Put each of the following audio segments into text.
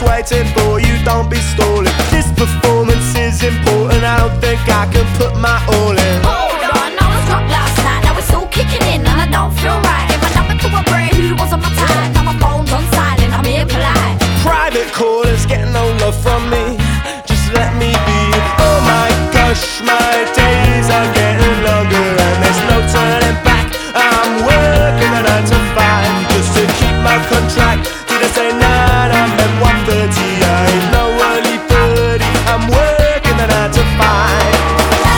just waiting for you, don't be stalling. This performance is important, I don't think I can put my all in. Hold on, I was drunk last night, now it's all kicking in and I don't feel right. If my number to a brain who was on my time, now my phone's on silent, I'm here polite. Private callers getting no love from me, just let me be. Oh my gosh, my days are getting longer and there's no turning back. I'm working a 9 to 5 just to keep my contract. Did I say 9? I meant 1:30. I ain't no early birdie, I'm working a 9 to 5.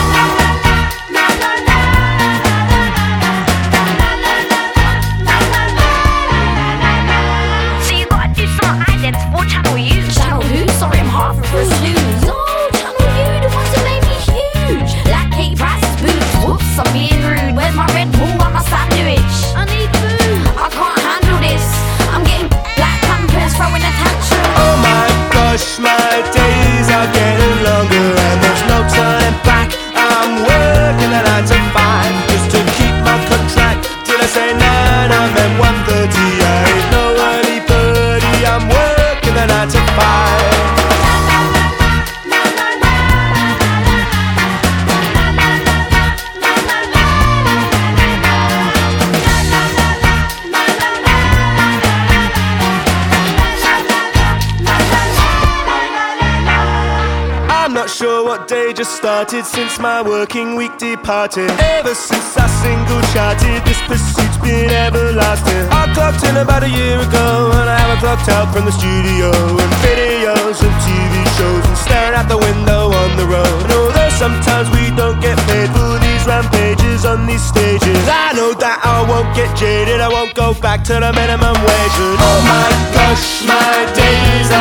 So you gotta do something idents for Channel U. Channel who? Sorry, I'm half for a snooze. Oh, Channel U, the ones that made me huge. Like Kate Price's boobs. Whoops, I'm being rude. Where's my Red Bull and my sandwich? I need food. I can't handle this. I'm getting black pampers, throwing a tantrum. Oh my gosh, my days are getting longer and there's no turning back. I'm working a 9 to 5 just to keep my contract. Did I say 9? I meant 1:30. I ain't no early birdie, I'm working a 9 to 5. I'm not sure what day just started since my working week departed. Ever since I single charted, this pursuit's been everlasting. I clocked in about a year ago and I haven't clocked out from the studio and videos and TV shows and staring out the window on the road. And although sometimes we don't get paid for these rampages on these stages, I know that I won't get jaded, I won't go back to the minimum wage. And oh my gosh, my days